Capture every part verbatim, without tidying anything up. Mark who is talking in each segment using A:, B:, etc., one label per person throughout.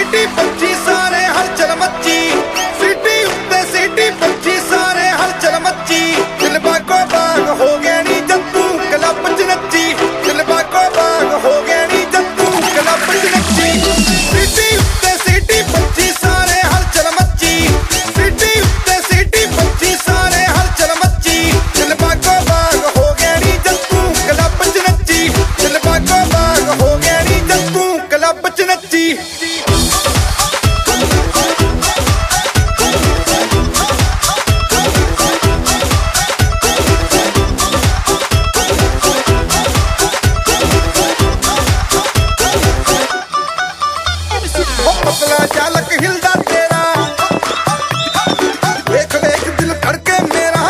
A: सीटी बच्ची सारे हलचल मची सीटी उत्ते सीटी बच्ची सारे हलचल मची दिल बागो बाग हो गया नी जत्तू क्लब च नच्ची दिल बागो बाग हो गया नी जत्तू क्लब च नच्ची सीटी उत्ते सीटी बच्ची सारे हलचल मची सीटी उत्ते सीटी बच्ची सारे हलचल मची दिल बागो बाग हो गया नी जत्तू क्लब च नच्ची दिल बागो बाग हो गया नी जत्तू क्लब च नच्ची पतला चालक हिलदा तेरा देख देख दिल धड़के मेरा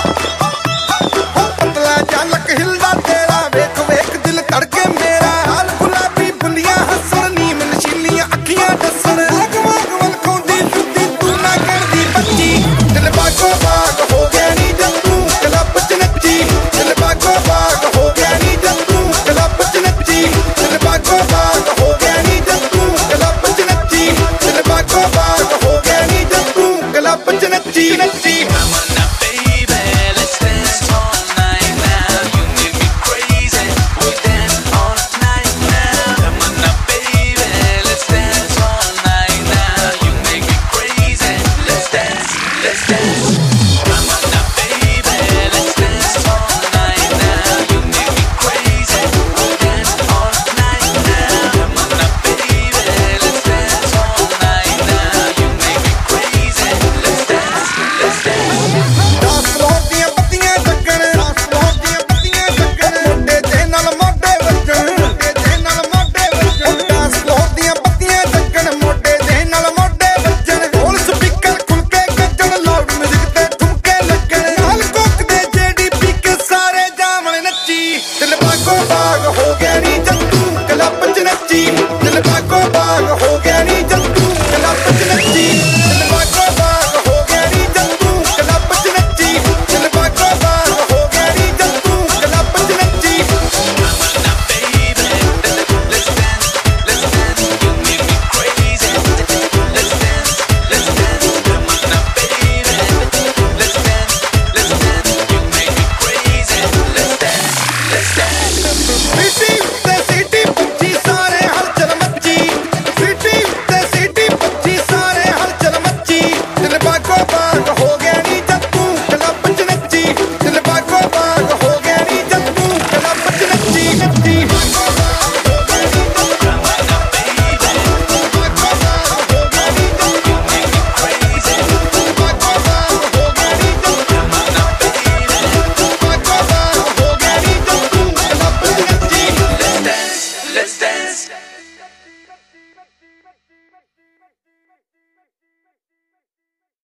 A: पतला चालक हिलदा तेरा देख देख दिल धड़के मेरा लाल गुलाबी बुलियां हसन नीम नशीलियां अखियां दसन आग वाग वल खोंदी सुद्दी तू ना करदी बच्ची दिल बागो बाग हो गया नी जत्तू क्लब च नच्ची दिल बागो बाग हो गया नी जत्तू क्लब च नच्ची दिल बागो बाग हो गया नी जत्तू क्लब च नच्ची दिल बागो बाग हो गया नी जत्तू क्लब च नच्ची नच्ची
B: Let's dance.